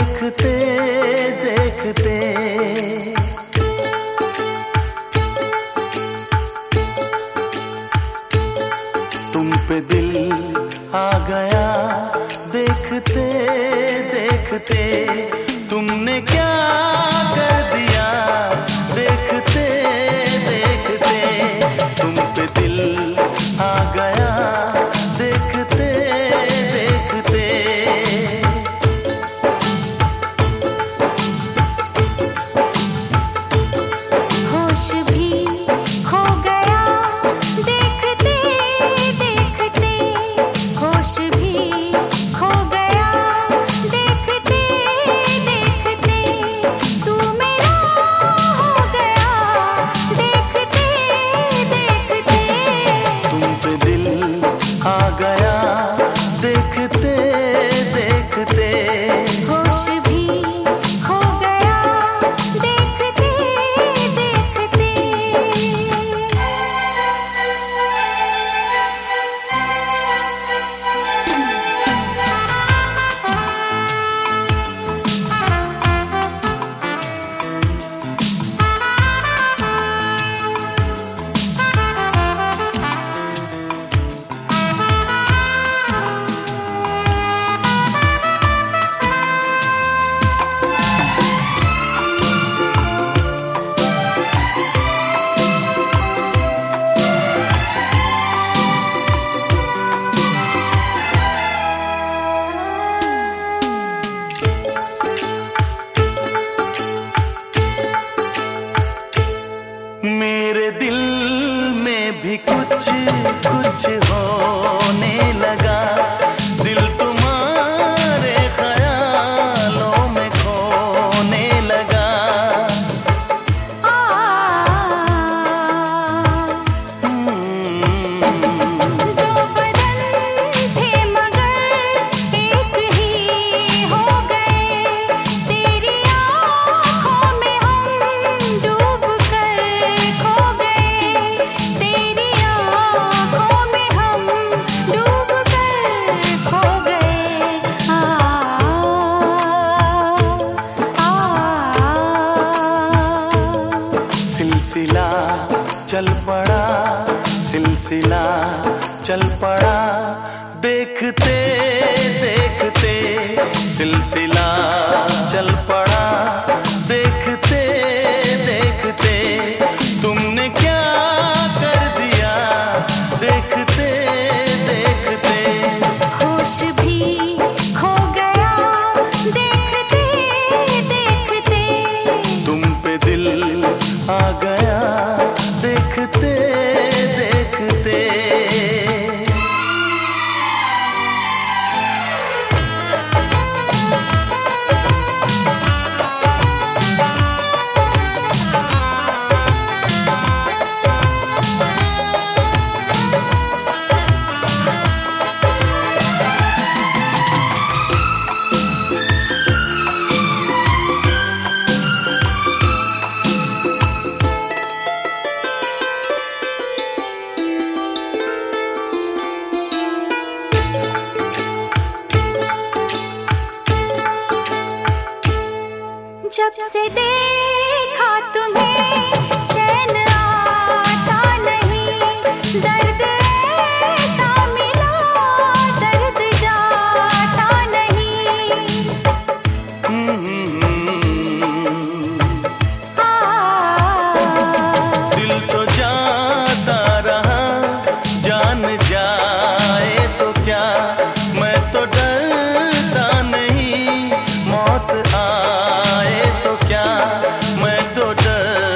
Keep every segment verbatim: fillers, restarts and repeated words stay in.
देखते देखते तुम पे दिल आ गया। देखते देखते तुमने क्या कर दिया। देखते देखते तुम पे दिल आ गया। देखते देखते होश भी खो गया। देखते देखते होश भी खो गया। देखते देखते तू मेरा हो गया। देखते देखते तुम पे दिल आ गया। देखते देखते होश भी खो गया। देखते देखते मेरे दिल में भी कुछ कुछ होने लगा। दिल तुम्हारे ख्यालों में खोने लगा। आ दो बदन थे मगर एक ही हो गए। तेरी आँखों में हम डूब कर खो गए। तेरी आँखों में हम डूब कर खो गए। आ आ सिलसिला चल पड़ा। सिलसिला चल पड़ा। देखते देखते सिलसिला चल पड़ा। देखते देखते तुमने क्या कर दिया। देखते देखते होश भी खो गया। देखते देखते तुम पे दिल आ गया। देखते देखते जब से देखा तुम्हें चैन आता नहीं। दर्द ऐसा मिला दर्द जाता नहीं। दिल तो जाता रहा। जान जाए तो क्या। मैं तो डरता नहीं। मौत आए तो क्या। मैं तो डर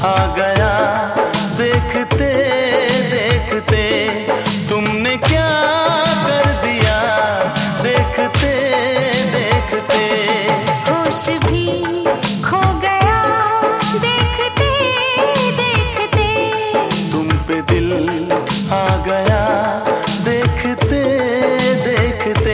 आ गया देखते देखते। तुमने क्या कर दिया देखते देखते। होश भी खो गया देखते देखते। तुम पे दिल आ गया देखते देखते।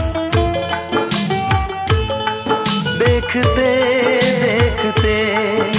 देखते देखते